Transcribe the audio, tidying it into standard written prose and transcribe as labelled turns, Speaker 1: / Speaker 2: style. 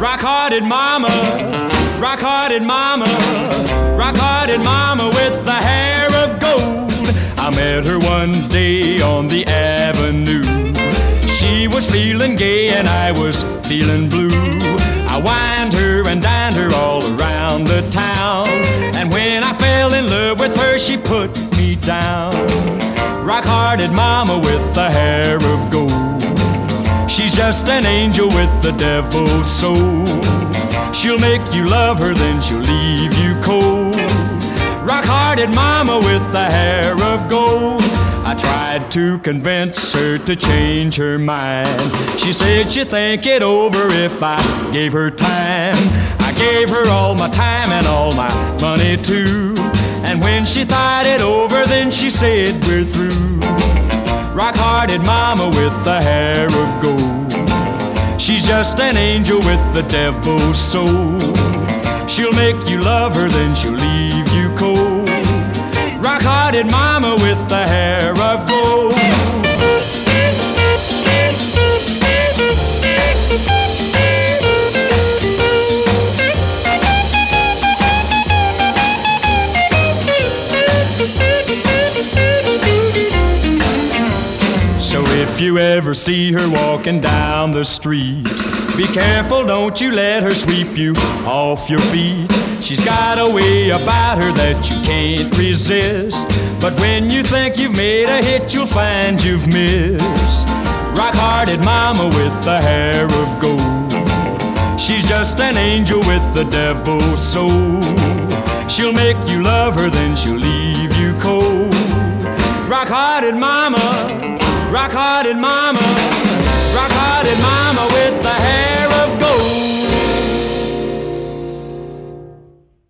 Speaker 1: Rock-hearted mama, rock-hearted mama, rock-hearted mama with the hair of gold. I met her one day on the avenue. She was feeling gay and I was feeling blue. I wined her and dined her all around the town. And when I fell in love with her, she put me down. Rock-hearted mama with the hair of gold. She's just an angel with the devil's soul. She'll make you love her, then she'll leave you cold. Rock-hearted mama with the hair of gold. I tried to convince her to change her mind. She said she'd think it over if I gave her time. I gave her all my time and all my money too. And when she thought it over, then she said we're through. Rock-hearted mama with the hair of gold. She's just an angel with the devil's soul. She'll make you love her, then she'll leave you cold. Rock-hearted mama with the hair of gold. So if you ever see her walking down the street, be careful, don't you let her sweep you off your feet. She's got a way about her that you can't resist. But when you think you've made a hit, you'll find you've missed. Rock-hearted mama with the hair of gold. She's just an angel with the devil's soul. She'll make you love her, then she'll leave you cold. Rock-hearted mama, rock-hearted mama, rock-hearted mama with the hair of